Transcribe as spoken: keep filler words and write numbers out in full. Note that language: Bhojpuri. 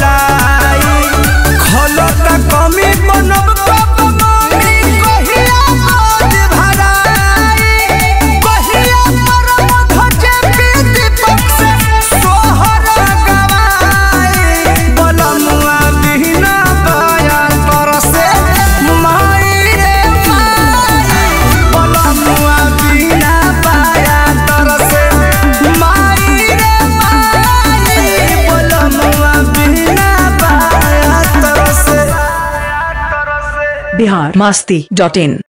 बोलाई खलत कमी बनब कब मम्मी कहिया गोद भराई कहिया परम धजे पीति पक्ष सोहर गवाई बलमुआ बिना पाया तरसे माई रे माई बलमुआ बिना पाया तरसे माई रे माई बलमुआ बिना पाया तरसे बिहार मस्ती डॉट इन।